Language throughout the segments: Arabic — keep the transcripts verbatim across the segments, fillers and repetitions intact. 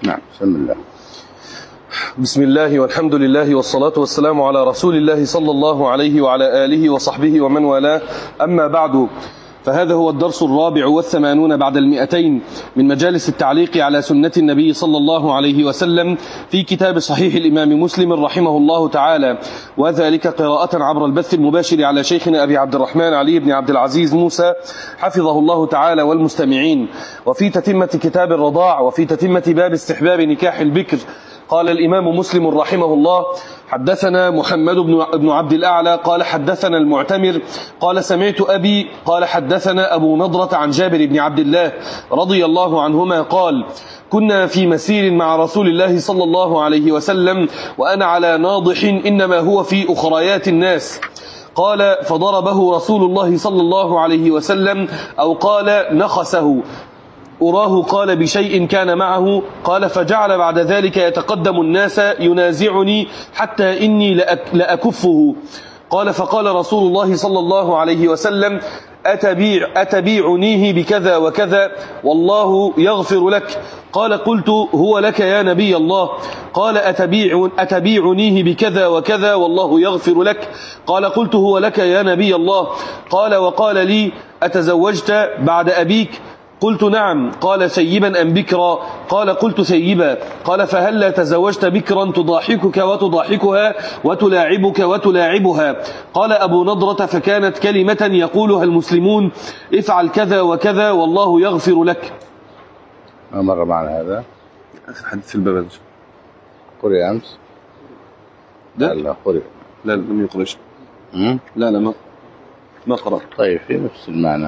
نعم. بسم الله. بسم الله والحمد لله والصلاة والسلام على رسول الله صلى الله عليه وعلى آله وصحبه ومن والاه. أما بعد، فهذا هو الدرس الرابع والثمانون بعد المئتين من مجالس التعليق على سنة النبي صلى الله عليه وسلم في كتاب صحيح الإمام مسلم رحمه الله تعالى، وذلك قراءة عبر البث المباشر على شيخنا أبي عبد الرحمن علي بن عبد العزيز موسى حفظه الله تعالى والمستمعين، وفي تتمة كتاب الرضاع، وفي تتمة باب استحباب نكاح البكر. قال الإمام مسلم رحمه الله: حدثنا محمد بن عبد الأعلى قال حدثنا المعتمر قال سمعت أبي قال حدثنا أبو نضرة عن جابر بن عبد الله رضي الله عنهما قال: كنا في مسير مع رسول الله صلى الله عليه وسلم وأنا على ناضح إنما هو في أخريات الناس. قال: فضربه رسول الله صلى الله عليه وسلم أو قال نخسه، أراه قال بشيء كان معه. قال: فجعل بعد ذلك يتقدم الناس ينازعني حتى إني لأكفه. قال: فقال رسول الله صلى الله عليه وسلم: أتبيع أتبيعنيه بكذا وكذا والله يغفر لك. قال: قلت: هو لك يا نبي الله. قال: أتبيع أتبيعنيه بكذا وكذا والله يغفر لك. قال: قلت: هو لك يا نبي الله. قال: وقال لي: أتزوجت بعد أبيك؟ قلت: نعم. قال: سيبا أم بكرا؟ قال: قلت: سيبا. قال: فهلا تزوجت بكرا تضاحكك وتضاحكها وتلاعبك وتلاعبها؟ قال أبو نضرة: فكانت كلمة يقولها المسلمون: افعل كذا وكذا والله يغفر لك. ما مر معنا هذا؟ آخر حديث في الباب. قرئ أمس؟ لا لا قرئ. لا لم يقرأش. لا لا ما ما قرأ. طيب، في نفس المعنى.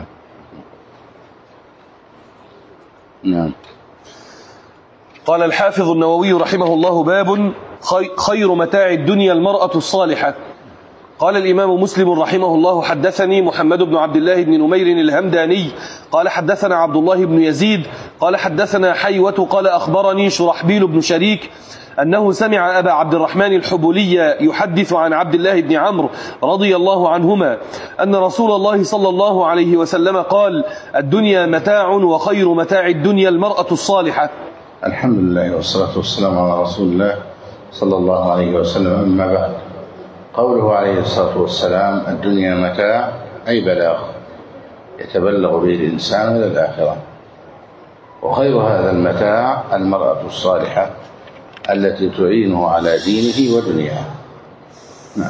نعم. قال الحافظ النووي رحمه الله: باب خير متاع الدنيا المرأة الصالحة. قال الإمام مسلم رحمه الله: حدثني محمد بن عبد الله بن نمير الهمداني قال حدثنا عبد الله بن يزيد قال حدثنا حيوة قال أخبرني شرحبيل بن شريك أنه سمع أبا عبد الرحمن الحبولي يحدث عن عبد الله بن عمرو رضي الله عنهما أن رسول الله صلى الله عليه وسلم قال: الدنيا متاع وخير متاع الدنيا المرأة الصالحة. الحمد لله والصلاة والسلام على رسول الله صلى الله عليه وسلم. أما بعد، قوله عليه الصلاة والسلام: الدنيا متاع، أي بلاغ يتبلغ به الإنسان إلى الآخرة، وخير هذا المتاع المرأة الصالحة التي تعينه على دينه ودنياه. نعم.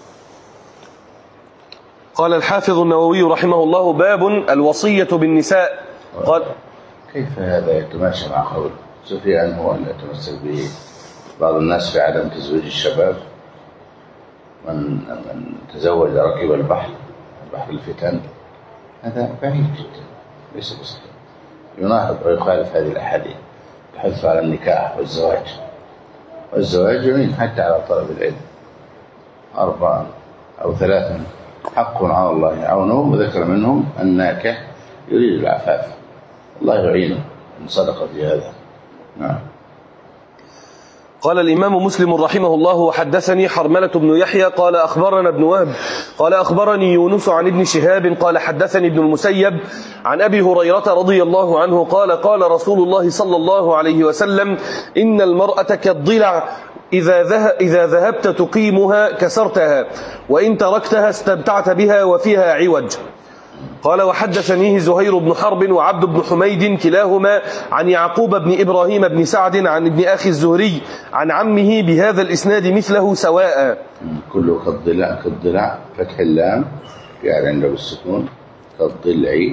قال الحافظ النووي رحمه الله: باب الوصية بالنساء. قال: كيف هذا يتماشى مع قول سفيان هو أن يتمسك به بعض الناس في عدم تزويج الشباب؟ من من تزوج ركب البحر بحر الفتن، هذا بعيد جدا، ليس بصحيح، يناقض ويخالف هذه الأحاديث الحث على النكاح والزواج. والزواج يعين حتى على طلب العلم. أربعة أو ثلاثة حق على الله عونهم، وذكر منهم الناكح يريد العفاف، الله يعينه إن صدق في هذا. نعم. قال الإمام مسلم رحمه الله: وحدثني حرملة بن يحيى قال أخبرنا ابن وهب قال أخبرني يونس عن ابن شهاب قال حدثني ابن المسيب عن أبي هريرة رضي الله عنه قال: قال رسول الله صلى الله عليه وسلم: إن المرأة كالضلع، إذا, إذا ذهبت تقيمها كسرتها، وإن تركتها استمتعت بها وفيها عوج. قال: وحدثنيه زهير بن حرب وعبد بن حميد كلاهما عن يعقوب بن إبراهيم بن سعد عن ابن أخي الزهري عن عمه بهذا الإسناد مثله سواء. كله كالضلع، كالضلع فتح اللام يعني عنده بالسكون، كالضلع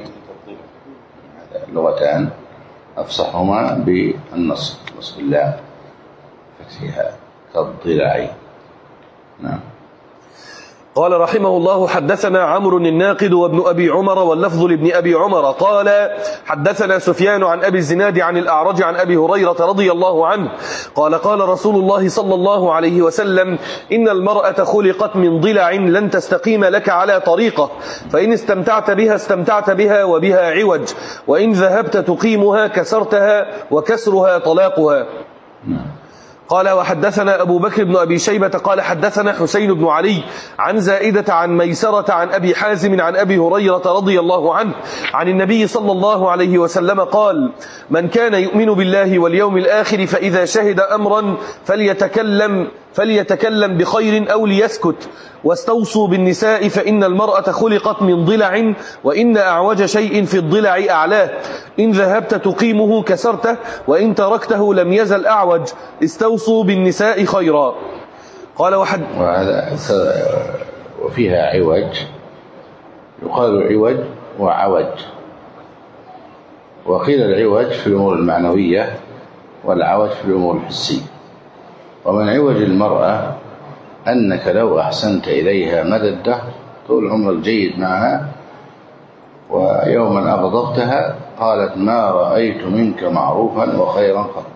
لغتان أفصحهما بالنصب، نصب اللام فتحها، كالضلع. نعم. قال رحمه الله: حدثنا عمرو الناقد وابن أبي عمر واللفظ لابن أبي عمر قال: حدثنا سفيان عن أبي الزناد عن الأعرج عن أبي هريرة رضي الله عنه قال: قال رسول الله صلى الله عليه وسلم: إن المرأة خلقت من ضلع لن تستقيم لك على طريقة، فإن استمتعت بها استمتعت بها وبها عوج، وإن ذهبت تقيمها كسرتها وكسرها طلاقها. قال وحدثنا أبو بكر بن أبي شيبة قال حدثنا حسين بن علي عن زائدة عن ميسرة عن أبي حازم عن أبي هريرة رضي الله عنه عن النبي صلى الله عليه وسلم قال من كان يؤمن بالله واليوم الآخر فإذا شهد أمرا فليتكلم فليتكلم بخير أو ليسكت واستوصوا بالنساء فإن المرأة خلقت من ضلع وإن أعوج شيء في الضلع أعلاه إن ذهبت تقيمه كسرته وإن تركته لم يزل أعوج استوصوا بالنساء خيرا. قال وحد وهذا وفيها عوج، يقال عوج وعوج، وقيل العوج في الأمور المعنوية والعوج في الأمور الحسية. ومن عوج المرأة أنك لو أحسنت إليها مدى الدهر طول عمرك جيد معها ويوما أغضبتها قالت ما رأيت منك معروفا وخيرا قط.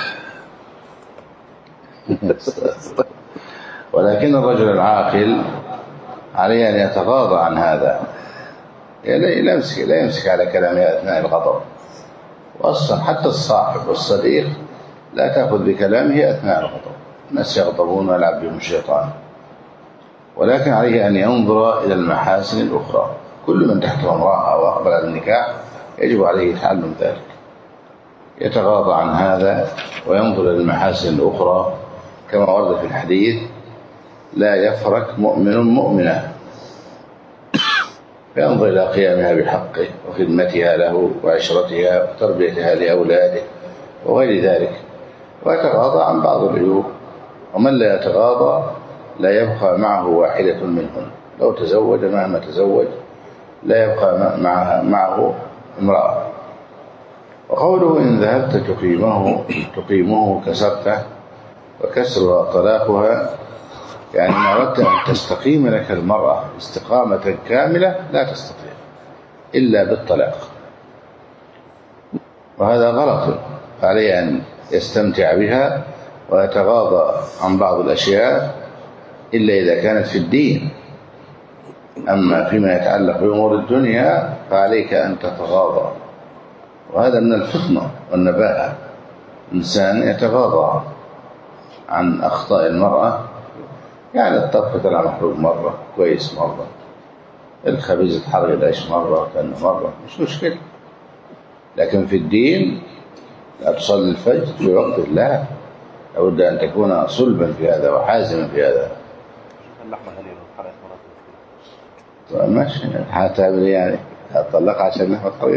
ولكن الرجل العاقل عليه أن يتغاضى عن هذا، لا يمسك, لا يمسك على كلامها أثناء الغضب. وأصلا حتى الصاحب والصديق لا تأخذ بكلامه أثناء الغضب، الناس يغضبون ويلعب بهم الشيطان. ولكن عليه أن ينظر إلى المحاسن الأخرى. كل من تحته امرأة وأقبل على النكاح يجب عليه تعلم ذلك، يتغاضى عن هذا وينظر إلى المحاسن الأخرى كما ورد في الحديث لا يفرق مؤمن مؤمنة، فينظر إلى قيامها بحقه وخدمتها له وعشرتها وتربيتها لأولاده وغير ذلك، ويتغاضى عن بعض العيوب. ومن لا يتغاضى لا يبقى معه واحدة منهن، لو تزوج مهما تزوج لا يبقى معها معه امرأة. وقوله إن ذهبت تقيمه تقيمه كسرته، وكسرها طلاقها، يعني ما أردت أن تستقيم لك المرأة استقامة كاملة لا تستطيع إلا بالطلاق، وهذا غلط. فعليه أن يستمتع بها ويتغاضى عن بعض الأشياء إلا إذا كانت في الدين. أما فيما يتعلق بأمور الدنيا فعليك أن تتغاضى، وهذا من الفطنة والنباهة. إنسان يتغاضى عن أخطاء المرأة، يعني الطبخ طلع محروق مرة، كويس مرة، الخبيز اتحرق العيش مرة كان مرة، مش مشكلة. لكن في الدين لا تصلي الفجر في وقت الله، لابد أن تكون صلبا في هذا وحازما في هذا. اللحمة غالية لو اتحرقت مرة ماشي هتعمل يعني هتطلق عشان اللحمة طويلة.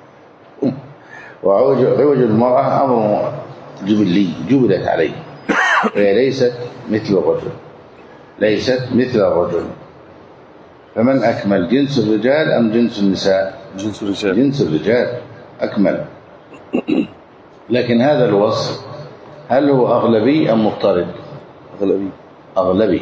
وعوج عوج المرأة أمر جبلي جبلت عليه، وهي ليست مثل الرجل، ليست مثل الرجل. فمن أكمل جنس الرجال أم جنس النساء؟ جنس الرجال. جنس الرجال أكمل. لكن هذا الوصف هل هو أغلبي أم مضطرد؟ أغلبي. أغلبي.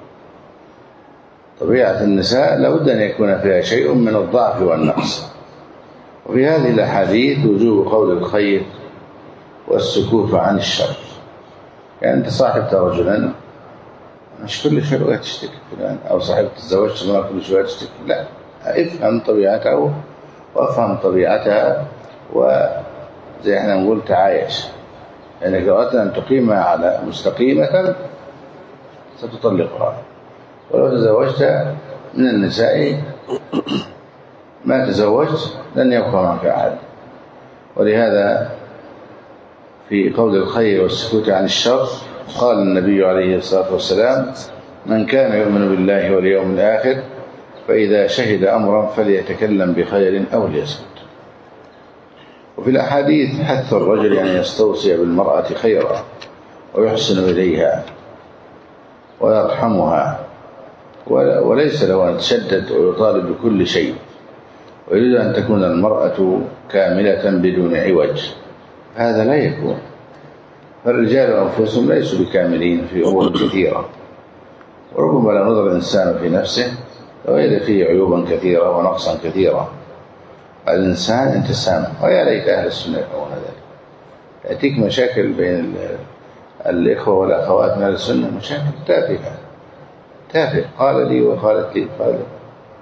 طبيعة النساء لابد أن يكون فيها شيء من الضعف والنقص. وفي هذه الأحاديث وجوب قول الخير والسكوت عن الشر. يعني أنت صاحبت رجلا مش كل شوية تشتكي فلان، أو صاحبت تزوجت مرة كل شوية تشتكي، لا، افهم طبيعته وافهم طبيعتها، وزي احنا نقول تعايش. لأنك لو أردت أن تقيمها على مستقيمة ستطلقها، ولو تزوجت من النساء ما تزوجت لن يبقى معك أحد. ولهذا في قول الخير والسكوت عن الشر قال النبي عليه الصلاة والسلام من كان يؤمن بالله واليوم الآخر فإذا شهد أمرا فليتكلم بخير أو ليسكت. وفي الأحاديث حث الرجل أن يستوصي بالمرأة خيرا ويحسن إليها ويرحمها، وليس له أن يتشدد ويطالب بكل شيء، ويريد أن تكون المرأة كاملة بدون عوج. هذا لا يكون. فالرجال أنفسهم ليسوا بكاملين في أمور كثيرة، وربما لا نظر الإنسان في نفسه وإذا فيه عيوبا كثيرة ونقصا كثيرة. الإنسان انتسام، ويا ليت أهل السنة يفعلون ذلك. يأتيك مشاكل بين الإخوة والأخوات من أهل السنة، مشاكل تافهة تافهة، قال لي وقالت لي قال لي،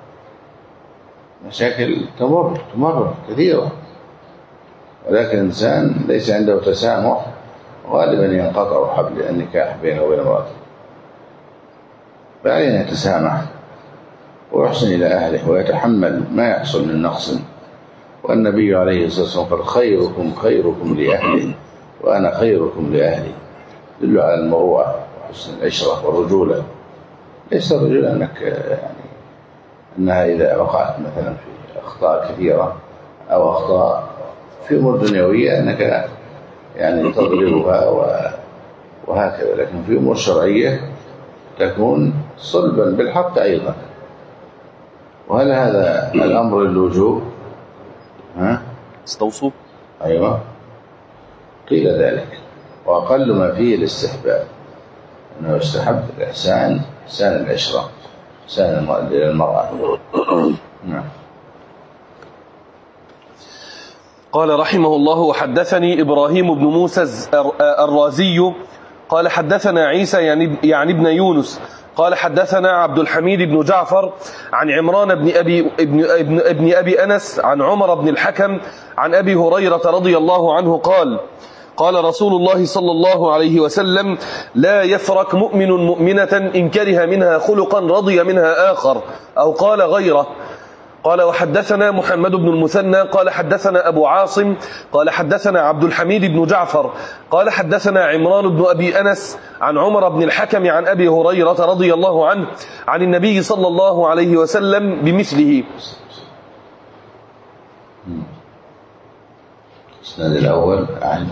مشاكل تمر تمر كثيرة. ولكن الإنسان ليس عنده تسامح غالبا ينقطع حبل النكاح بينه وبين امرأته، فعليه يتسامح ويحسن إلى أهله ويتحمل ما يحصل من نقص. والنبي عليه الصلاة والسلام قال خيركم خيركم لأهله وأنا خيركم لأهلي، يدل على المروءة وحسن العشرة والرجولة. ليس الرجولة أنك يعني أنها إذا وقعت مثلا في أخطاء كثيرة أو أخطاء في أمور دنيوية أنك يعني تضربها وهكذا، لكن في أمور شرعية تكون صلبا بالحق أيضا. وهل هذا الأمر للوجوب؟ ها؟ استوصوا؟ أيوة، قيل ذلك، وأقل ما فيه الاستحباب، أنه يستحب الإحسان، إحسان العشرة، إحسان للمرأة. نعم. قال رحمه الله: وحدثني إبراهيم بن موسى الرازي قال حدثنا عيسى يعني ابن يونس قال حدثنا عبد الحميد بن جعفر عن عمران بن أبي, ابن ابن ابن أبي أنس عن عمر بن الحكم عن أبي هريرة رضي الله عنه قال قال رسول الله صلى الله عليه وسلم: لا يفرق مؤمن مؤمنة إن كره منها خلقا رضي منها آخر أو قال غيره. قال وحدثنا محمد بن المثنى قال حدثنا أبو عاصم قال حدثنا عبد الحميد بن جعفر قال حدثنا عمران بن أبي أنس عن عمر بن الحكم عن أبي هريرة رضي الله عنه عن النبي صلى الله عليه وسلم بمثله. السند الأول عن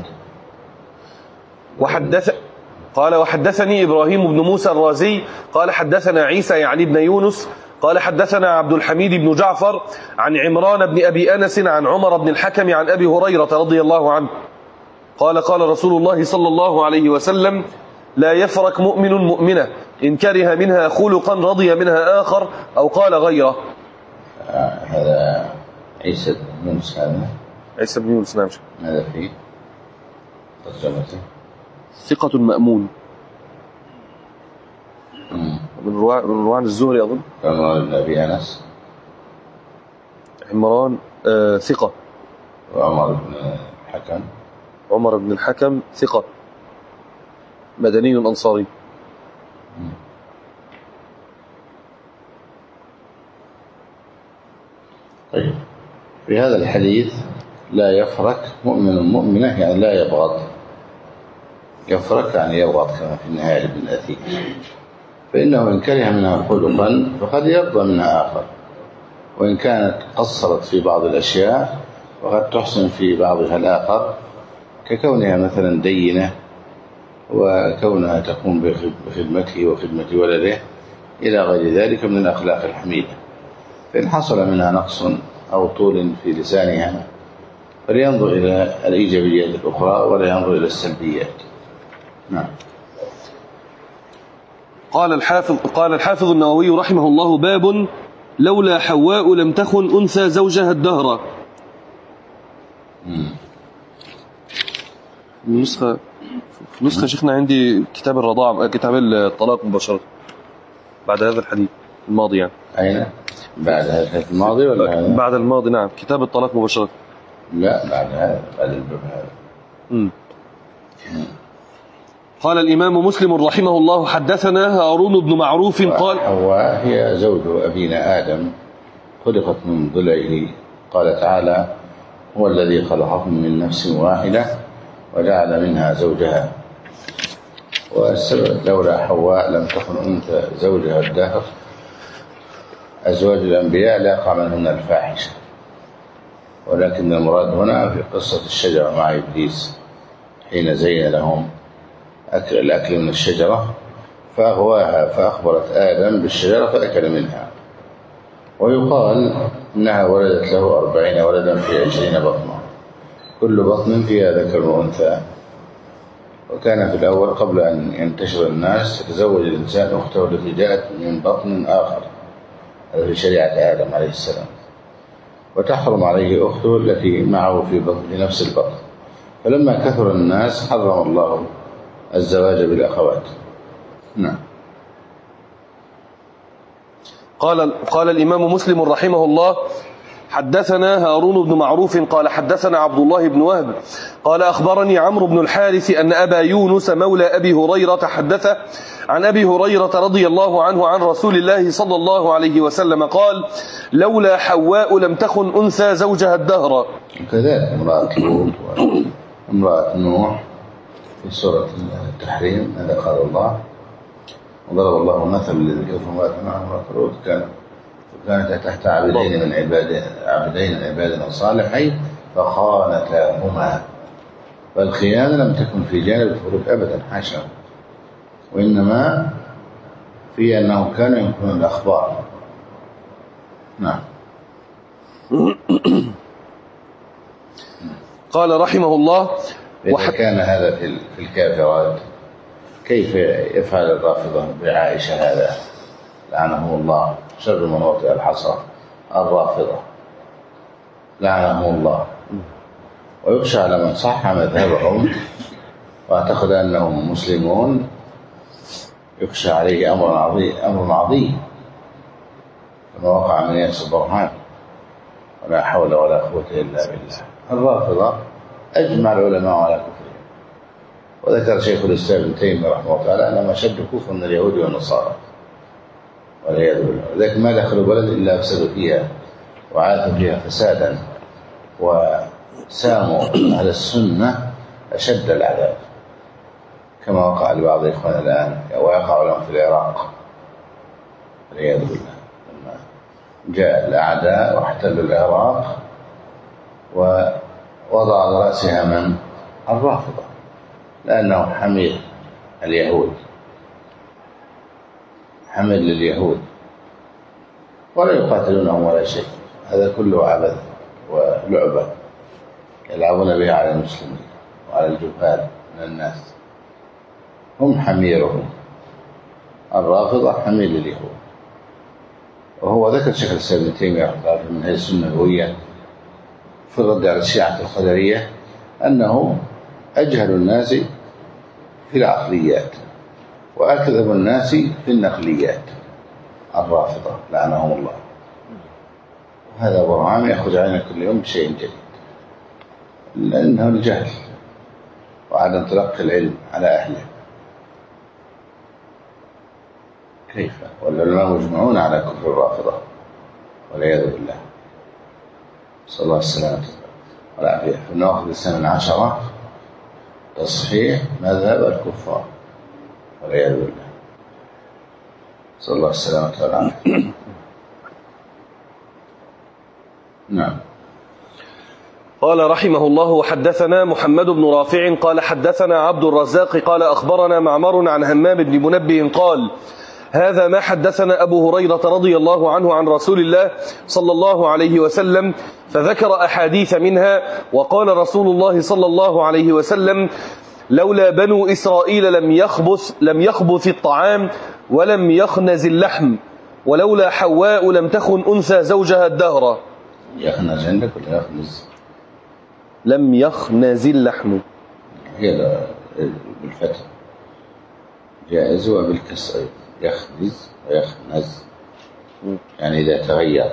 وحدث قال وحدثني إبراهيم بن موسى الرازي قال حدثنا عيسى يعني ابن يونس قال حدثنا عبد الحميد بن جعفر عن عمران بن أبي أنس عن عمر بن الحكم عن أبي هريرة رضي الله عنه قال قال رسول الله صلى الله عليه وسلم: لا يفرق مؤمن مؤمنة إن كره منها خلقا رضي منها آخر أو قال غيره. آه هذا عيسى بن يونس. هذا عيسى بن يونس. نعم. ماذا فيه ترجمته؟ ثقة مأمون من رواة من رواة الزهري أظن. عمران بن أبي أنس. عمران آه ثقة. وعمر بن الحكم. عمر بن الحكم ثقة مدني أنصاري. طيب، في هذا الحديث لا يفرق مؤمن مؤمنة يعني لا يبغض. يفرق يعني يبغض كما في النهاية لابن أثير، فإنه إن كره منها خلقا فقد يرضى منها آخر، وإن كانت قصرت في بعض الأشياء وقد تحسن في بعضها الآخر، ككونها مثلا دينة وكونها تقوم بخدمته وخدمة ولده إلى غير ذلك من الأخلاق الحميدة. فإن حصل منها نقص أو طول في لسانها فلينظر إلى الإيجابيات الأخرى ولا ينظر إلى السلبيات. نعم. قال الحافظ قال الحافظ النووي رحمه الله: باب لولا حواء لم تخن أنثى زوجها الدهر. النسخة نسخة شيخنا عندي كتاب الرضاعة، كتاب الطلاق مباشرة بعد هذا الحديث الماضي. يعني أين؟ بعد هذا الحديث الماضي ولا بعد الماضي؟ نعم، كتاب الطلاق مباشرة. لا، بعد هذا، بعد الباب هذا. امم قال الإمام مسلم رحمه الله: حدثنا هارون بن معروف قال حواء هي زوج أبينا آدم، خلقت من ضلعه. قال تعالى: هو الذي خلقكم من نفس واحدة وجعل منها زوجها. والسبب لولا حواء لم تكن أنثى زوجها الدهر. أزواج الأنبياء لا يقع منهن الفاحشة، ولكن المراد هنا في قصة الشجرة مع إبليس حين زين لهم أكل الأكل من الشجرة فأغواها، فأخبرت آدم بالشجرة فأكل منها. ويقال إنها ولدت له أربعين ولدا في عشرين بطنا، كل بطن فيها ذكر وأنثى. وكان في الأول قبل أن ينتشر الناس يتزوج الإنسان أخته التي جاءت من بطن آخر، هذا في شريعة آدم عليه السلام، وتحرم عليه أخته التي معه في, في نفس البطن. فلما كثر الناس حرم الله الزواج بالأخوات. نعم. قال قال الإمام مسلم رحمه الله: حدثنا هارون بن معروف قال حدثنا عبد الله بن وهب قال أخبرني عمرو بن الحارث أن أبا يونس مولى أبي هريرة حدث عن أبي هريرة رضي الله عنه عن رسول الله صلى الله عليه وسلم قال لولا حواء لم تخن أنثى زوجها الدهر. كذلك امرأة لوط وامرأة نوح في سورة التحريم هذا قال الله وضرب الله مثل الذين كفروا امرأة نوح وامرأة لوط كانت كانت تحت عبدين من عباد عبدين من عبادنا الصالحين فخانتاهما. فالخيانة لم تكن في جانب الفروج أبدا حاشا، وإنما في أنه كانوا ينقلون الأخبار. نعم. قال رحمه الله إذا كان هذا في الكافرات كيف يفعل الرافضة بعائشة هذا لعنهم الله شر من وطئ الحصى الرافضة لعنهم الله. ويخشى على من صح مذهبهم واعتقد أنهم مسلمون يخشى عليه أمر عظيم أمر عظيم كما وقع من ياس برهان ولا حول ولا قوة إلا بالله. الرافضة أجمع العلماء على كفرهم، وذكر شيخ الإسلام ابن تيمية رحمه الله تعالى أنهم أشد كفر من اليهود والنصارى والعياذ بالله. لذلك ما دخلوا بلد إلا أفسدوا فيها وعاثوا فيها فسادا وساموا على السنة أشد العذاب كما وقع لبعض إخواننا الآن ويقع لهم في العراق والعياذ بالله. لما جاء الأعداء واحتلوا العراق ووضع على رأسها من الرافضة لأنه حمير اليهود حمل لليهود ولا يقاتلونهم ولا شيء. هذا كله عبث ولعبة يلعبون بها على المسلمين وعلى الجهال من الناس. هم حميرهم الرافضة حمير لليهود. وهو ذكر شيخ الإسلام ابن تيمية قال من هذه السنة النبوية في الرد على الشيعة القدرية أنه أجهل الناس في العقليات وأكذب الناس في النقليات الرافضة لعنهم الله. هذا برهان يأخذ علينا كل يوم بشيء جديد لأنه الجهل وعدم تلقي العلم على أهله. كيف والعلماء مجمعون على كفر الرافضة والعياذ بالله. صلى الله السلامة والعافية. في النواقض الثامن عشرة تصحيح مذهب الكفار والعياذ بالله. صلى الله السلامة والعافية. نعم. قال رحمه الله وحدثنا محمد بن رافع قال حدثنا عبد الرزاق قال أخبرنا معمر عن همام بن منبه قال هذا ما حدثنا أبو هريرة رضي الله عنه عن رسول الله صلى الله عليه وسلم فذكر أحاديث منها وقال رسول الله صلى الله عليه وسلم لولا بنو إسرائيل لم يخبث لم يخبث الطعام ولم يخنز اللحم ولولا حواء لم تخن أنثى زوجها الدهر. يخنز عندك ولا يخنز؟ لم يخنز اللحم هي بالفتح جائز وبالكسر يخنز ويخنز يعني إذا تغير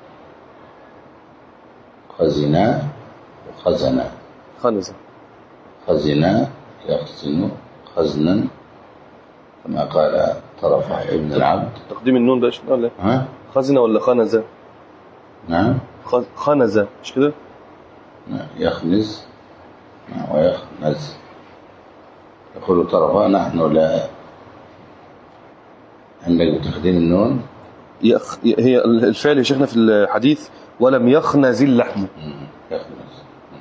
خزنا وخزنا خنز خزنا يخزن خزنا كما قال طرفة ابن العبد. تقديم النون ده شنو ولا ها خزنة ولا خنزة؟ نعم خنزة مش كده؟ يخنز ويخنز. يقول طرفة نحن لا عندك بتقديم النون يخ... هي الفعل يا شيخنا في الحديث ولم يخنز اللحم. يخنز.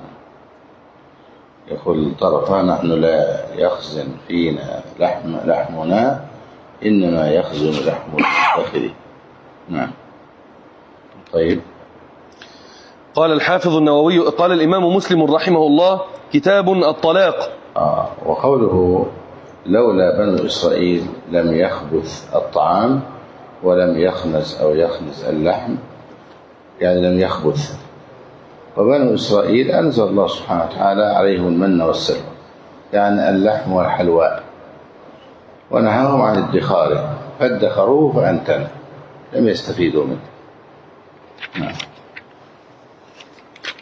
يقول طرفة نحن لا يخزن فينا لحم لحمنا إنما يخزن لحم الفخذ. نعم. طيب. قال الحافظ النووي قال الإمام مسلم رحمه الله كتاب الطلاق. آه وقوله لولا بنو إسرائيل لم يخبث الطعام ولم يخنز أو يخنز اللحم يعني لم يخبث. وبنو إسرائيل أنزل الله سبحانه وتعالى عليهم المن والسلوى يعني اللحم والحلواء ونهاهم عن ادخاره فادخروه فأنتنوا لم يستفيدوا منه. نعم.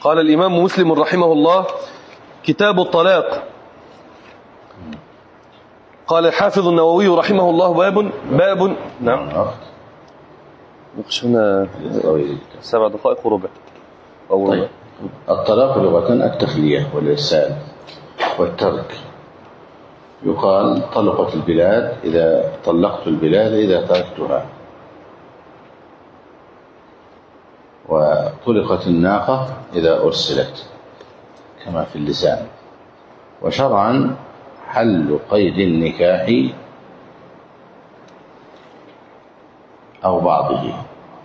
قال الإمام مسلم رحمه الله: كتاب الطلاق. قال الحافظ النووي رحمه الله: باب باب نعم هنا سبع دقائق وربع أو طيب. الطلاق لغة التخلية والإرسال والترك. يقال طلقت البلاد إذا طلقت البلاد إذا تركتها، وطلقت الناقة إذا أرسلت كما في اللسان. وشرعا حل قيد النكاح أو بعضه،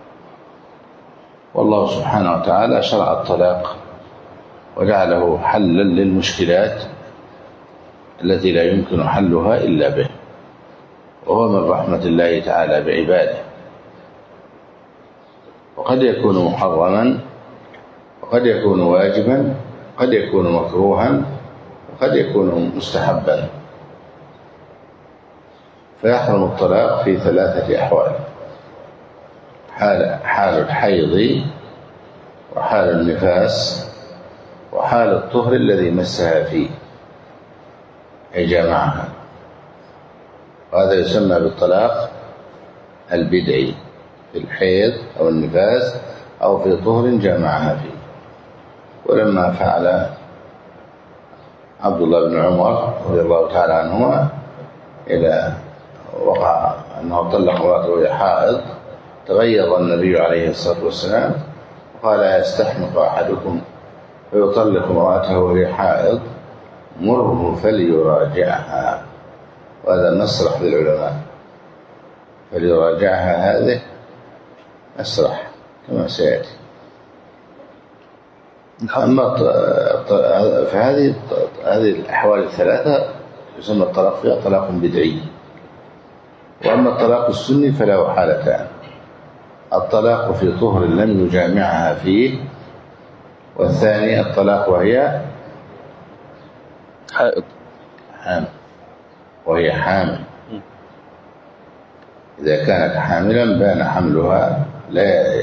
والله سبحانه وتعالى شرع الطلاق وجعله حلا للمشكلات التي لا يمكن حلها إلا به، وهو من رحمة الله تعالى بعباده. وقد يكون محرما، وقد يكون واجبا، قد يكون مكروها، وقد يكون مستحبا. فيحرم الطلاق في ثلاثة أحوال: حال حال الحيض، وحال النفاس، وحال الطهر الذي مسها فيه أي جامعها. وهذا يسمى بالطلاق البدعي، في الحيض أو النفاس أو في طهر جامعها فيه. ولما فعل عبد الله بن عمر رضي الله تعالى عنهما إلى وقع أنه طلق امرأته وهي حائض، تغيظ النبي عليه الصلاة والسلام وقال: يستحمق أحدكم فيطلق امرأته وهي حائض، مره فليراجعها. وهذا مسرح للعلماء، فليراجعها هذه مسرح كما سيأتي. أما فهذه هذه الأحوال الثلاثة يسمى الطلاق فيها طلاق بدعي. وأما الطلاق السني فله حالتان: الطلاق في طهر لم يجامعها فيه، والثاني الطلاق وهي حائض حامل وهي حامل. إذا كانت حاملا بان حملها. لا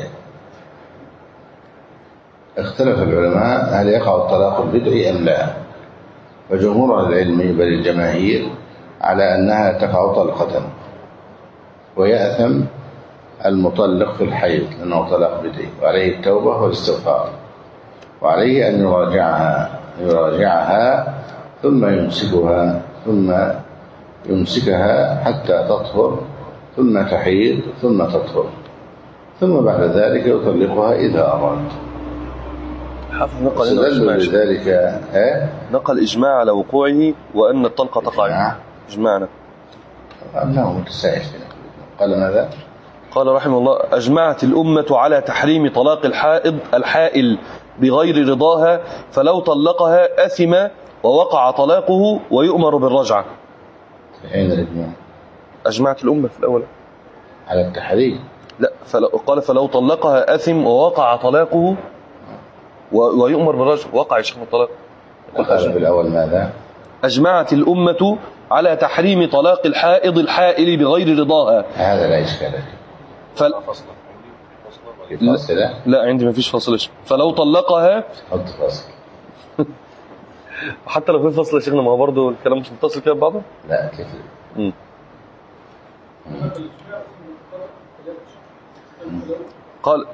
اختلف العلماء هل يقع الطلاق البدعي أم لا، فجمهور العلم بل الجماهير على أنها تقع طلقة، ويأثم المطلق في الحيض لأنه طلاق بدعي، وعليه التوبة والاستغفار، وعليه أن يراجعها يراجعها ثم يمسكها ثم يمسكها حتى تطهر، ثم تحيض، ثم تطهر، ثم بعد ذلك يطلقها إذا أراد. حافظ نقل لذلك ها؟ نقل إجماع على وقوعه وأن الطلقة تقع. إجماعنا أنه متساهل. قال ماذا؟ قال رحمه الله: أجمعت الأمة على تحريم طلاق الحائض الحائل بغير رضاها، فلو طلقها أثم ووقع طلاقه ويؤمر بالرجعة. أين الإجماع؟ أجمعت الأمة في الأول على التحريم. لا، فلو قال فلو طلقها أثم ووقع طلاقه ويؤمر بالرجعة. وقع شيخ الطلاق. أخذ بالأول ماذا؟ أجمعت الأمة على تحريم طلاق الحائض الحائل بغير رضاها. هذا لا إشكال فيه. فل... في فصل؟ لا, لا عندي ما فيش فصل. فلو طلقها حط فصل. حتى لو في فصل يا شيخنا، ما هو برضه الكلام مش متصل كده ببعضه. لا كيف؟ امم قال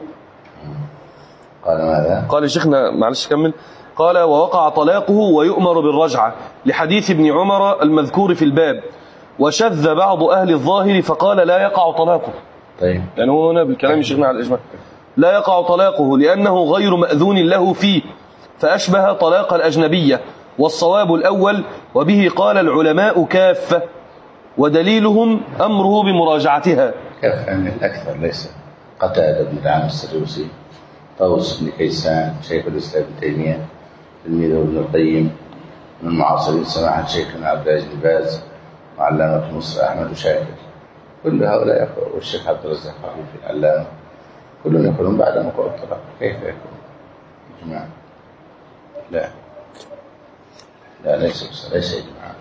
قال ماذا؟ قال شيخنا معلش كمل. قال: ووقع طلاقه ويؤمر بالرجعة، لحديث ابن عمر المذكور في الباب. وشذ بعض أهل الظاهر فقال: لا يقع طلاقه. طيب، يعني هو هنا بالكلام شيخنا على الإجماع لا يقع طلاقه لأنه غير مأذون له فيه، فأشبه طلاق الأجنبية. والصواب الأول، وبه قال العلماء كافة، ودليلهم أمره بمراجعتها. كافة من الأكثر، ليس قتادة بن دعامة السدوسي، طاووس بن كيسان، شيخ الإسلام ابن تيمية، تلميذه ابن القيم، من معاصرين سماحة شيخنا عبد العزيز بن باز، وعلامة مصر أحمد وشاكر. كل هؤلاء يقول، والشيخ عبد الرزاق في العلامة، كلهم يقولون بعد وقوع الطلاق. كيف يكون إجماع؟ لا لا ليس ليس إجماع.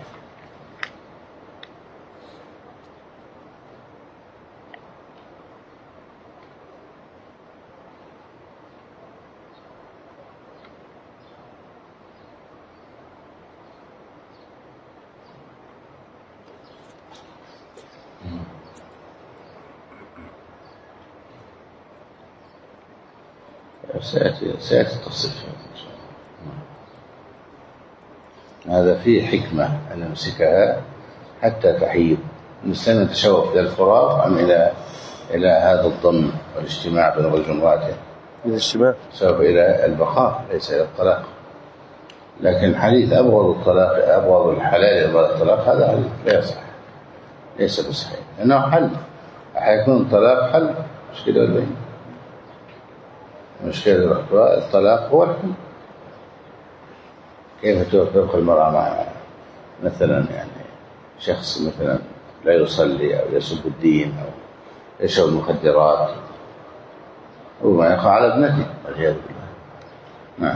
سيأتي سيأتي التفصيل إن شاء الله. هذا فيه حكمة أن نمسكها حتى تحيض. الإنسان يتشوف إلى الفراغ أم إلى إلى هذا الضم والاجتماع بين الرجل وامرأته؟ الاجتماع. سوف إلى البقاء ليس إلى الطلاق. لكن الحديث أبغض الطلاق أبغض الحلال إلى الطلاق هذا حديث لا يصح، ليس بصحيح، لأنه حل. حيكون الطلاق حل، مشكلة ولا إيه؟ مشكلة الطلاق هو الحل. كيف تبقى المرأة مع مثلا يعني شخص مثلا لا يصلي أو يسب الدين أو يشرب المخدرات وما يقع على ابنته والعياذ بالله. نعم.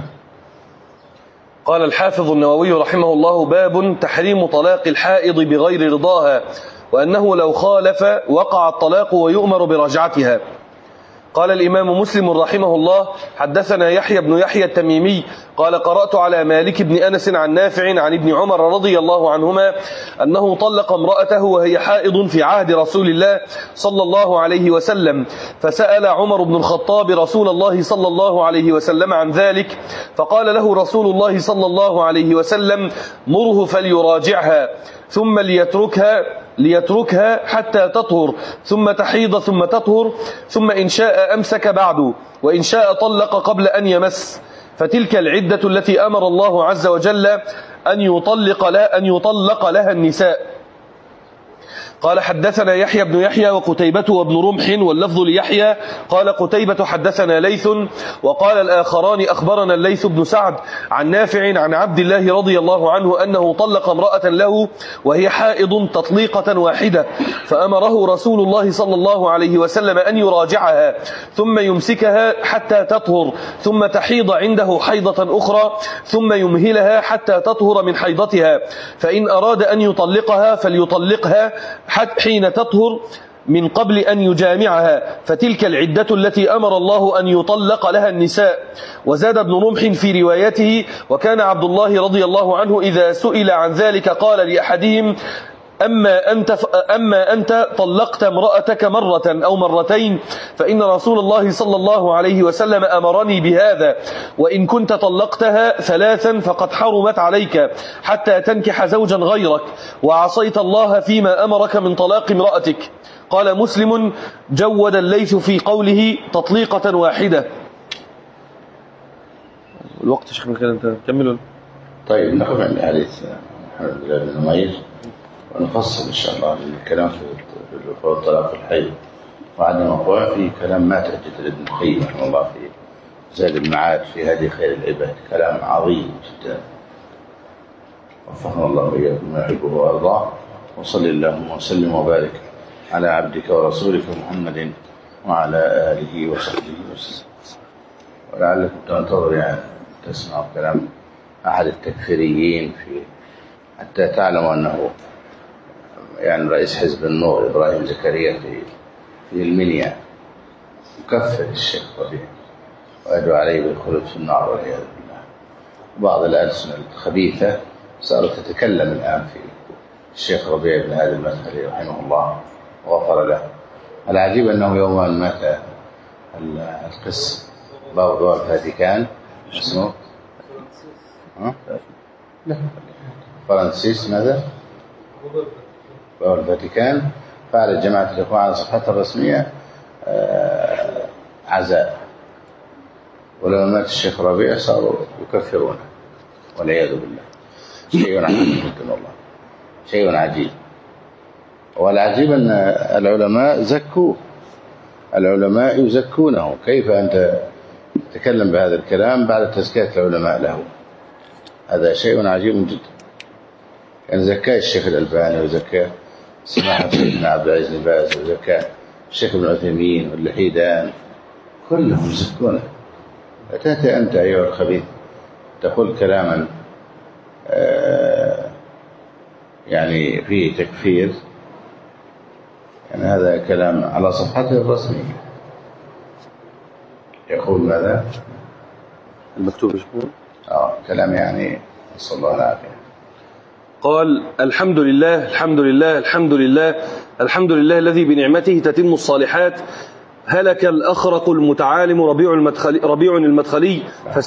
قال الحافظ النووي رحمه الله: باب تحريم طلاق الحائض بغير رضاها، وأنه لو خالف وقع الطلاق ويؤمر برجعتها. قال الإمام مسلم رحمه الله: حدثنا يحيى بن يحيى التميمي قال: قرأت على مالك بن أنس عن نافع عن ابن عمر رضي الله عنهما أنه طلق امرأته وهي حائض في عهد رسول الله صلى الله عليه وسلم، فسأل عمر بن الخطاب رسول الله صلى الله عليه وسلم عن ذلك، فقال له رسول الله صلى الله عليه وسلم: مره فليراجعها ثم ليتركها ليتركها حتى تطهر ثم تحيض ثم تطهر، ثم إن شاء أمسك بعد وإن شاء طلق قبل أن يمس، فتلك العدة التي أمر الله عز وجل أن يطلق لها, أن يطلق لها النساء. قال: حدثنا يحيى بن يحيى وقتيبة وابن رمح، واللفظ ليحيى. قال قتيبة: حدثنا ليث. وقال الآخران: أخبرنا الليث بن سعد عن نافع عن عبد الله رضي الله عنه أنه طلق امرأة له وهي حائض تطليقة واحدة، فأمره رسول الله صلى الله عليه وسلم أن يراجعها ثم يمسكها حتى تطهر ثم تحيض عنده حيضة أخرى ثم يمهلها حتى تطهر من حيضتها، فإن أراد أن يطلقها فليطلقها حين تطهر من قبل أن يجامعها، فتلك العدة التي أمر الله أن يطلق لها النساء. وزاد ابن رمح في روايته: وكان عبد الله رضي الله عنه إذا سئل عن ذلك قال لأحدهم: أما أنت, أما أنت طلقت امرأتك مرة أو مرتين فإن رسول الله صلى الله عليه وسلم أمرني بهذا، وإن كنت طلقتها ثلاثا فقد حرمت عليك حتى تنكح زوجا غيرك، وعصيت الله فيما أمرك من طلاق امرأتك. قال مسلم: جود الليث في قوله تطليقة واحدة. الوقت شيخ مكان أنت كملوا. طيب نقف عند حديث محمد بن نمير ونفصل إن شاء الله الكلام في الطلاق الحي، وعندما قوى في كلام ما تأجد لابن القيم رحمه الله في زاد المعاد في هذه خير العباد، كلام عظيم جدا وفقنا الله وإياكم ما يحبه ويرضاه. وصلى اللهم وسلم وبارك على عبدك ورسولك محمد وعلى آله وصحبه وسلم. ولعلكم تنتظر يعني تسمعوا كلام أحد التكفيريين في حتى تعلموا أنه يعني رئيس حزب النور إبراهيم زكريا في في المنيا يكفر الشيخ ربيع ويدعو عليه بالخلود في النار والعياذ بالله. بعض الألسنة الخبيثة صارت تتكلم الآن في الشيخ ربيع بن هادي المدخلي رحمه الله وغفر له. العجيب أنه يوما مات القس بابا الفاتيكان اسمه ها؟ لا فرانسيس ماذا؟ بابا الفاتيكان فعلت جماعة الإخوان على صفحتها الرسمية عزاء، ولما مات الشيخ ربيع صاروا يكفرونه والعياذ بالله. شيء عجيب جدا والله، شيء عجيب. والعجيب أن العلماء زكوه، العلماء يزكونه. كيف أنت تتكلم بهذا الكلام بعد تزكية العلماء له؟ هذا شيء عجيب جدا. يعني زكاة الشيخ الألباني وزكاة سماحة سيدنا عبد العزيز بن باز وزكاة الشيخ ابن عثيمين واللحيدان كلهم يزكونه. فتأتي أنت أيها الخبيث تقول كلاما آه يعني فيه تكفير، يعني هذا كلام على صفحته الرسمية. يقول ماذا؟ المكتوب يقول آه كلام يعني نسأل الله العافية. قال: الحمد لله الحمد لله الحمد لله الحمد لله الذي بنعمته تتم الصالحات، هلك الأخرق المتعالم ربيع المدخلي, ربيع المدخلي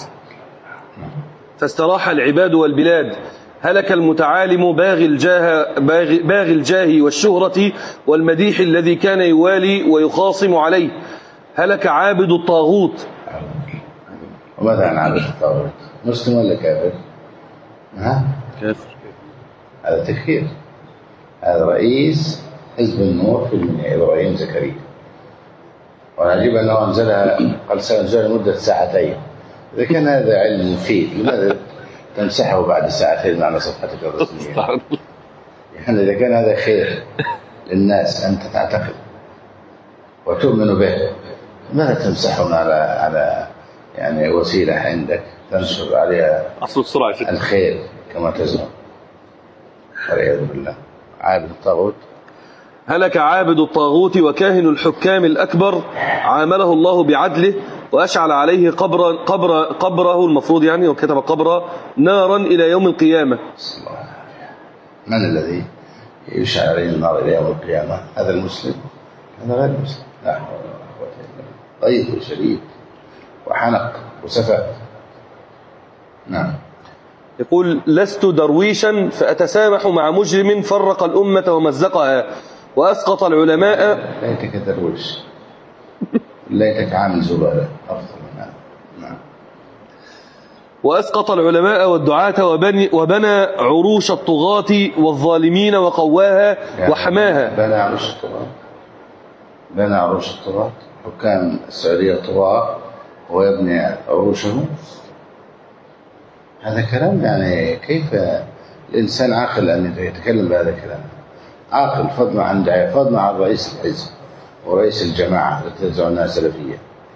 فاستراح العباد والبلاد. هلك المتعالم باغي الجاه, باغي, باغي الجاه والشهرة والمديح الذي كان يوالي ويخاصم عليه. هلك عابد الطاغوت. وماذا عن عابد الطاغوت؟ مسلم ولا كافر؟ ها؟ كافر. هذا تكفير. هذا رئيس حزب النور في المنيا إبراهيم زكريا، والعجيب أنه أنزلها قال سأنزلها لمدة ساعتين. إذا كان هذا علم مفيد لماذا تمسحه بعد ساعتين على صفحتك الرسمية؟ يعني إذا كان هذا خير للناس أنت تعتقد وتؤمن به، ماذا تمسحون على على يعني وسيلة عندك تنشر عليها الخير كما تزعم؟ والعياذ بالله. عابد الطاغوت. هلك عابد الطاغوت وكاهن الحكام الأكبر، عامله الله بعدله وأشعل عليه قبر قبر قبره المفروض يعني وكتب قبره نارا إلى يوم القيامة. من الذي يشعل عليه النار إلى يوم القيامة؟ هذا المسلم؟ هذا غير مسلم. لا حول ولا قوة إلا بالله. غيظ شديد وحنق وسفه. نعم. يقول لست درويشا فأتسامح مع مجرم فرق الأمة ومزقها وأسقط العلماء. ليتك درويش، ليتك عامل زبالة أفضل من هذا. نعم. وأسقط العلماء والدعاة وبني, وبنى عروش الطغاة والظالمين وقواها يعني وحماها. بنى عروش الطغاة، بنى عروش الطغاة. حكام السعودية طغاة ويبني عروشهم. هذا كلام يعني كيف الإنسان عاقل أن يتكلم بهذا الكلام؟ عاقل فضلا عن داعية، فضلا عن رئيس الحزب ورئيس الجماعة التي تدعونها سلفية،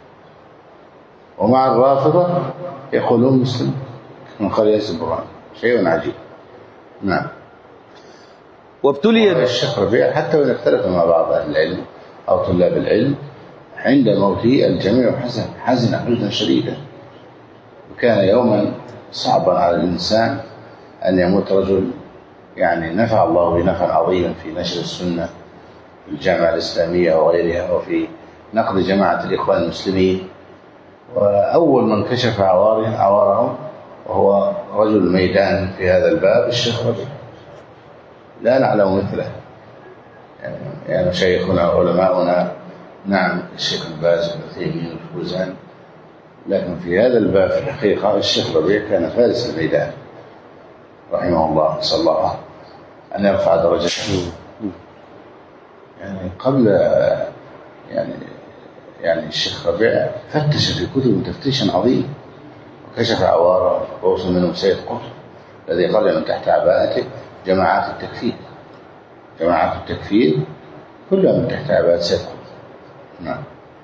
ومع الرافضة يقولون مسلم من قرية البرهان. شيء عجيب. نعم. وابتلي الشيخ ربيع حتى وإن اختلف مع بعض أهل العلم أو طلاب العلم عند موته الجميع حزن حزن حزنا شديدا، وكان يوما صعبا على الإنسان أن يموت رجل يعني نفع الله بنفعا عظيما في نشر السنة في الجامعة الإسلامية وغيرها وفي نقد جماعة الإخوان المسلمين، وأول من كشف عوارهم وهو رجل ميدان في هذا الباب الشيخ ربيع. لا نعلم مثله يعني, يعني شيخنا علماؤنا نعم الشيخ الباز والعثيمين والفوزان، لكن في هذا الباب في الحقيقة الشيخ ربيع كان فارس الميدان رحمه الله، نسأل الله أن يرفع درجته. يعني قبل يعني يعني الشيخ ربيع فتش في كتب تفتيشا عظيم وكشف عوارة، ووصل منهم سيد قطب الذي قال من تحت عباءته جماعات التكفير. جماعات التكفير كلها من تحت عباءة سيد قطب. نعم.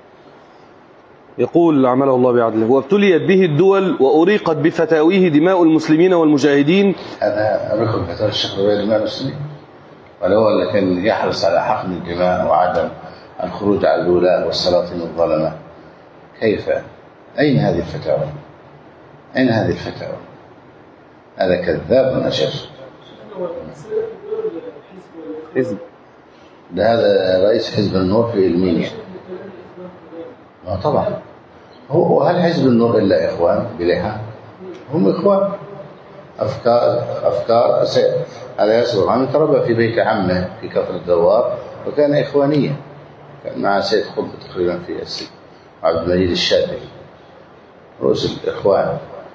يقول عمله الله بعدله وابتليت به الدول وأريقت بفتاويه دماء المسلمين والمجاهدين. هذا أريق بفتاوى الشيخ ربيع دماء المسلمين، ولو اللي كان يحرص على حقن الدماء وعدم الخروج على الولاء والسلاطين الظلمة. كيف؟ أين هذه الفتاوى؟ أين هذه الفتاوى؟ هذا كذاب أشر. حزب ده هذا رئيس حزب النور في المنيا. ما طبعا هو هل حزب النور إلا إخوان بلحى؟ هم إخوان. أفكار أفكار على ياسر برهامي تربى في بيت عمه في كفر الدوار وكان إخوانيا، كان مع سيد قطب تقريبا في السجن عبد المجيد الشافعي رؤوس الإخوان.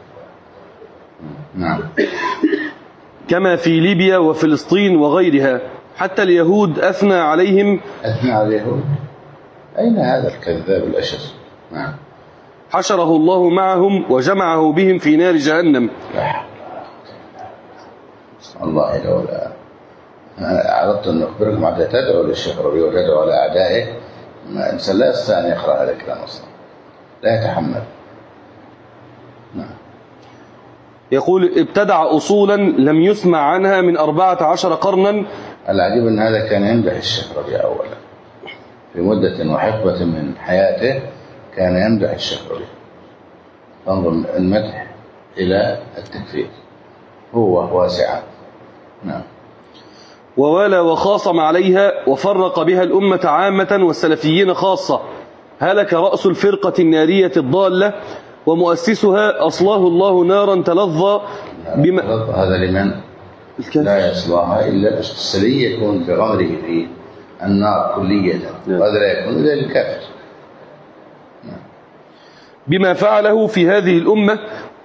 نعم. كما في ليبيا وفلسطين وغيرها، حتى اليهود أثنى عليهم. أثنى على اليهود؟ أين هذا الكذاب الأشر؟ نعم. حشره الله معهم وجمعه بهم في نار جهنم. والله لولا أردت أن أخبركم حتى تدعوا للشيخ ربيع وتدعوا على أعدائه، ما إنسان لا يستطيع أن يقرأ هذا الكلام أصلا، لا يتحمل. نعم. يقول ابتدع أصولا لم يسمع عنها من أربعة عشر قرنا. العجيب أن هذا كان يمدح الشيخ ربيع أولا في مدة وحقبة من حياته، كان يمدح الشيخ ربيع. فانظر المدح إلى التكفير هو واسعا. نعم. ووالى وخاصم عليها وفرق بها الأمة عامة والسلفيين خاصة، هلك رأس الفرقة النارية الضالة ومؤسسها أصلاه الله نارا تلظى بما هذا لمن لا يصلاها إلا السلي يكون بغمره في النار كلية، وهذا لا يكون إلا للكافر. بما فعله في هذه الأمة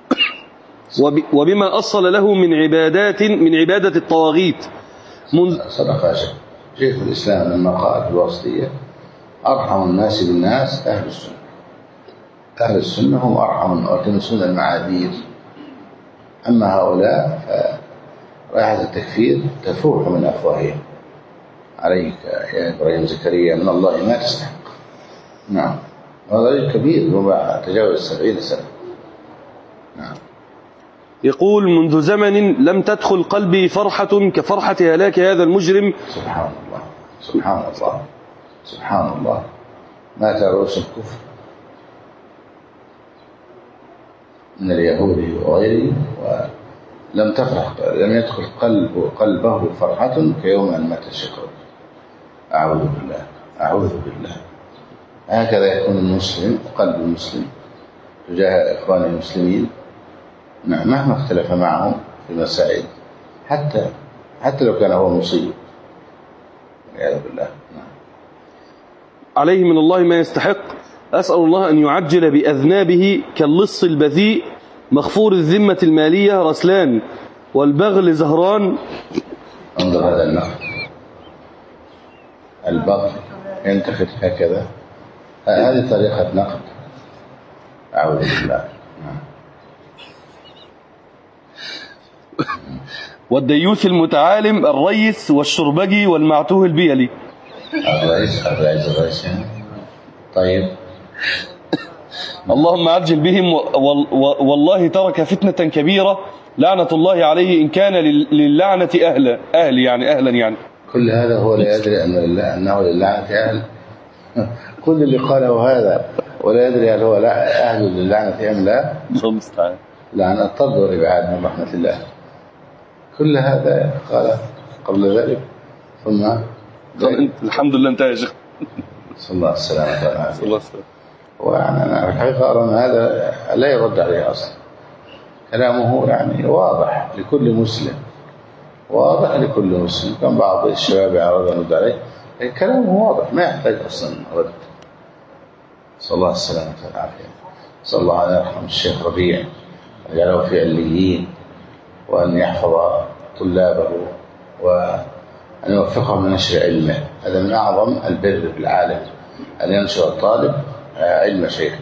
وبما أصل له من عبادات من عبادة الطواغيت. صدق شيخ الإسلام لما قال في الوسطية: أرحم الناس بالناس أهل السنة. أهل السنة هم أرحم ويلتمسون المعاذير، أما هؤلاء فرائحة التكفير تفوح من أفواههم. عليك يا إبراهيم زكريا من الله ما تستحق. نعم، هذا رجل كبير هو تجاوز السبعين سنة. نعم. يقول: منذ زمن لم تدخل قلبي فرحة كفرحة هلاك هذا المجرم. سبحان الله سبحان الله سبحان الله. مات رؤوس الكفر من اليهود وغيره ولم تفرح، لم يدخل قلب قلبه فرحة كيوم أن مات الشيخ. أعوذ بالله أعوذ بالله. هكذا يكون المسلم، قلب المسلم تجاه إخوانه المسلمين مهما اختلف معهم في مسائل، حتى حتى لو كان هو مصيب، والعياذ بالله. عليه من الله ما يستحق. أسأل الله أن يعجل بأذنابه كاللص البذيء مغفور الذمة المالية رسلان والبغل زهران. انظر هذا النقد، البغل ينتقد هكذا، هذه طريقة نقد. أعوذ بالله. والديوث المتعالم الريس والشربجي والمعتوه البيلي. الرئيس الرئيس الرئيس يعني. طيب. اللهم عجل بهم، والله ترك فتنة كبيرة لعنة الله عليه إن كان للعنة أهلا أهل يعني أهلا يعني. كل هذا هو لا يدري أن أنه للعنة أهل. كل اللي قاله هذا ولا يدري هل هو أهل للعنة أم لا. لعنة الطرد والإبعاد من رحمة الله. كل هذا قال قبل ذلك ثم الحمد لله انتهى يا شيخ. صلى الله السلامة والعافية. وأنا الحقيقة أرى أن هذا لا يرد عليه أصلا. كلامه يعني واضح لكل مسلم، واضح لكل مسلم. كان بعض الشباب يعرض أن يرد عليه، كلامه واضح ما يحتاج أصلا رد. صلى الله السلامة والعافية. صلى الله عليه يرحم الشيخ ربيع ويجعله في عليين، وأن يحفظ طلابه وأن يوفقهم لنشر علمه. هذا من أعظم البر بالعالم، أن ينشر الطالب علم شيخه.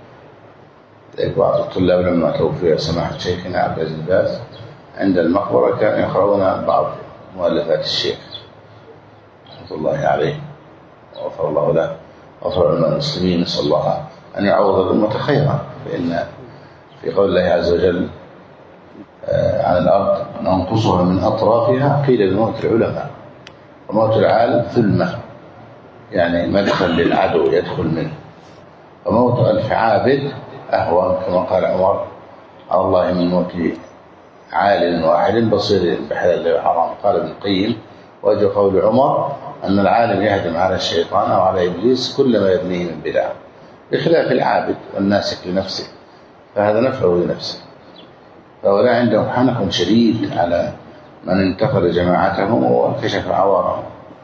بعض الطلاب لما توفي سماحة شيخنا عبد العزيز باز عند المقبرة كانوا يقرؤون بعض مؤلفات الشيخ رحمة الله عليه وغفر الله له وغفر لنا المسلمين. نسأل الله أن يعوض الأمة خيرا، فإن في قول الله عز وجل على الأرض ننقصها من أطرافها قيل بموت العلماء، وموت العالم ثلمة يعني مدخل للعدو يدخل منه، وموت ألف عابد أهون كما قال عمر على الله من موت عالم واحد بصير بحلال وحرام. قال ابن القيم: وجه قول عمر أن العالم يهدم على الشيطان وعلى إبليس كل ما يبنيه من بدعة، بخلاف العابد والناسك لنفسه فهذا نفعه لنفسه. فهؤلاء عندهم حنق شديد على من انتقل جماعتهم وكشف عوارهم.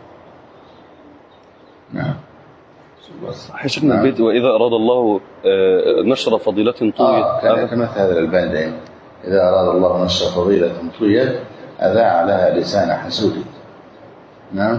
نعم. حشرنا البيت وإذا أراد الله نشر فضيلة طويت. آه كان كما هذا الألبان دائما: إذا أراد الله نشر فضيلة طويت أذاع لها لسان حسود. نعم.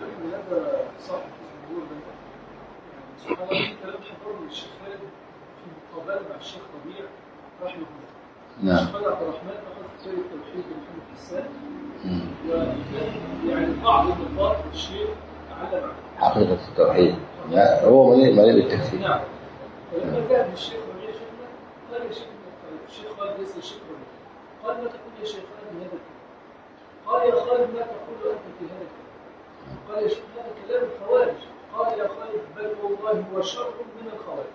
نعم. عبد الرحمن أخذ كتاب التوحيد لمحمد حسان، وكان يعني بعض النقاط الشيخ علم حقيقة التوحيد. لا هو مليء مليء بالتكفير. نعم. ولما ذهب الشيخ ربيع شيخنا قال يا شيخ الشيخ خالد ليس الشيخ ربيع، قال: ما تقول يا شيخ خالد بهذا الكلام؟ قال: يا خالد ما تقول أنت في هذا الكلام؟ قال: يا شيخ هذا كلام الخوارج. قال: يا خالد بل والله هو شر من الخوارج.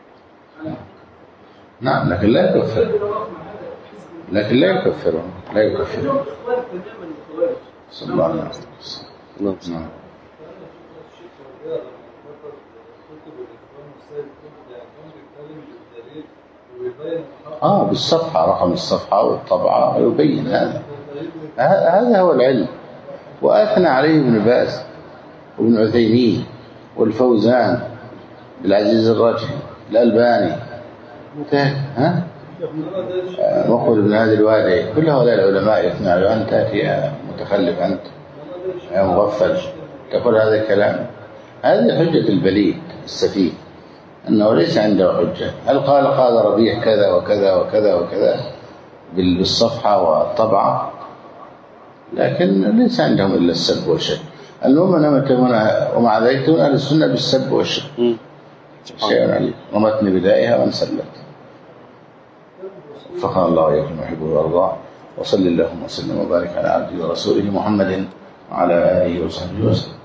نعم، لكن لا يكفر، لكن لا يكفرهم، لا يكفرهم. صلى الله عليه وسلم. نعم. اه بالصفحة، رقم الصفحة والطبعة يبين هذا. هذا هو العلم. وأثنى عليه ابن باز وابن عثيمين والفوزان بالعزيز الرجحي الألباني ها مخبر بن هادي الوادي، كل هؤلاء العلماء يثنى عليه. أنت تأتي متخلف، أنت يا مغفل تقول هذا الكلام. هذه حجة البليد السفيه أنه ليس عنده حجة. هل قال قال ربيع كذا وكذا وكذا وكذا بالصفحة والطبعة، لكن ليس عندهم إلا السب والشتم. المهم ومع ذلك أهل السنة بالسب والشتم شيء عليم، ومتن بدائها من سلت. وفقنا الله وإياكم يحبه ويرضاه. وصلى اللهم وسلم وبارك على عبده ورسوله محمد وعلى آله وصحبه وسلم.